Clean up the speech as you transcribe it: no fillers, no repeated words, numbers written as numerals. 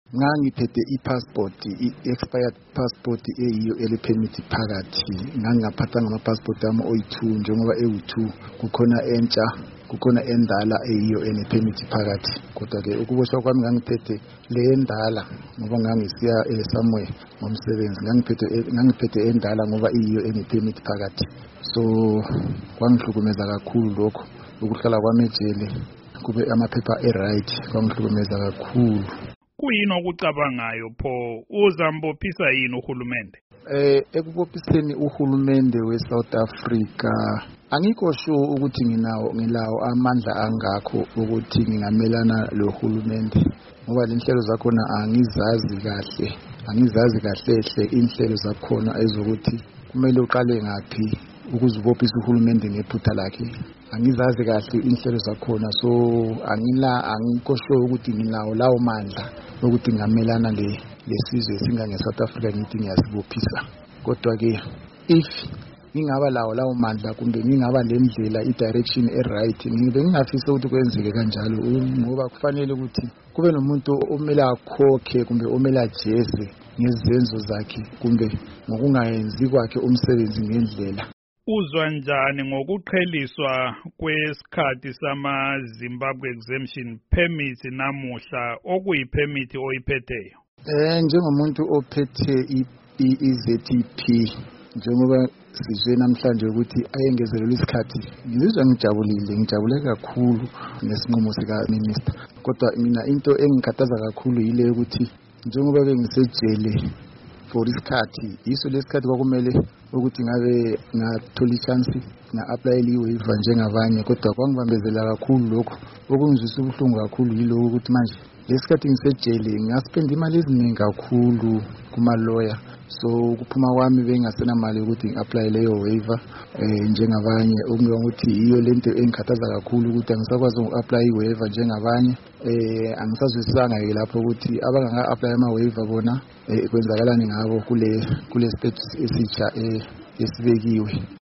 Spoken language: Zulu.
ngangiphethe i-passport, i-expired passport eyiyo ele-permit phakathi. Ngangingaphathanga ama-passport ami oyi-2 njengoba ewu-2 kukhona endala eyiyo ene-permit phakathi. Kodwa-ke ukuboshwa kwami ngangiphethe le endala ngoba ngangisiya somewhere ngomsebenzi. Ngangiphethe endala ngoba iyiyo ene-permit phakathi. So kwangihlukumeza kakhulu lokho ukuhlala kwami ejele kube amaphepha e-right, kwangihlukumeza kakhulu. Kuyini okucabangayo pho uzambophisa yini uhulumende? Ekubophiseni uhulumende we-South Africa angikho sure ukuthi ngilawo amandla angakho ukuthi ngingamelana lo hulumende ngoba lenhlelo zakhona angizazi kahle inhlelo zakhona ezokuthi kumele uqale ngaphi ukuzibophisa uhulumende ngephutha lakhe. Angizazi kahle inhlelo zakhona, so angikho sure ukuthi nginawo lawo mandla ukuthi ngamelana lesizwe singange-South Africa ngithi ngiyasibophisa. Kodwa-ke if ngingaba lawo mandla kumbe ngingaba lendlela i-direction e-right, ngingafisa ukuthi kwenzeke kanjalo ngoba kufanele ukuthi kube nomuntu omele akhokhe kumbe omele ajeze ngezenzo zakhe kumbe ngokungayenzi kwakhe umsebenzi ngendlela. Uzwa njani ngokuqheliswa kwesikhathi sama-Zimbabwe Exemption Permit namuhla okuyi-permit oyiphetheyo? Njengomuntu ophethe i-ZEP, njengoba sizwe namhlanje ukuthi ayengezelelwe isikhathi, ngizizwa ngijabule kakhulu nesinqumo sika-Minister. Kodwa mina into engikhathaza kakhulu yile yokuthi njengoba bengisejele for isikhathi, yiso lesikhathi kwakumele ukuthi ngabe ngathola i-chance nga-apply i-waiver njengabanye, kodwa kwangibambezela kakhulu lokho. Okungizwisa ubuhlungu kakhulu yilokho ukuthi manje lesikhathi ngisejele ngaspenda imali eziningi kakhulu kuma-lawyer, so ukuphuma kwami bengasenamali ukuthi ngi-apply leyo waiver njengabanye. Okungukuthi iyo lento engikhathaza kakhulu ukuthi angisakwazi uku-apply i-waiver njengabanye. Angisazwisisanga-ke lapho ukuthi abangaka-apply ama-waiver bona kwenzakalani ngabo kule status esitsha esibekiwe.